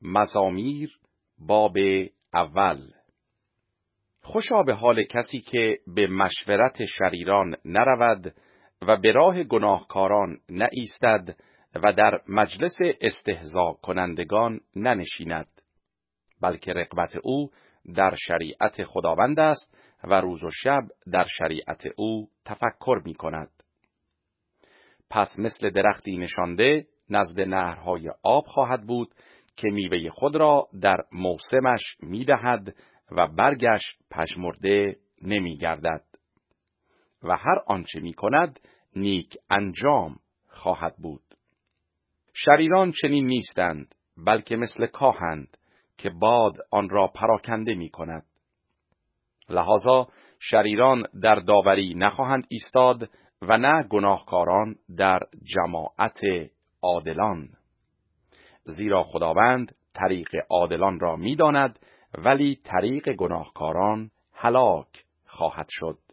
مزامیر باب اول. خوشا به حال کسی که به مشورت شریران نرود و به راه گناهکاران نایستد و در مجلس استهزا کنندگان ننشیند، بلکه رغبت او در شریعت خداوند است و روز و شب در شریعت او تفکر می کند. پس مثل درختی نشانده نزد نهرهای آب خواهد بود که میوه خود را در موسمش میدهد و برگش پژمرده نمیگردد و هر آنچه میکند نیک انجام خواهد بود. شریران چنین نیستند، بلکه مثل کاهند که باد آن را پراکنده میکند. لذا شریران در داوری نخواهند ایستاد و نه گناهکاران در جماعت عادلان، زیرا خداوند طریق عادلان را می‌داند، ولی طریق گناهکاران هلاک خواهد شد.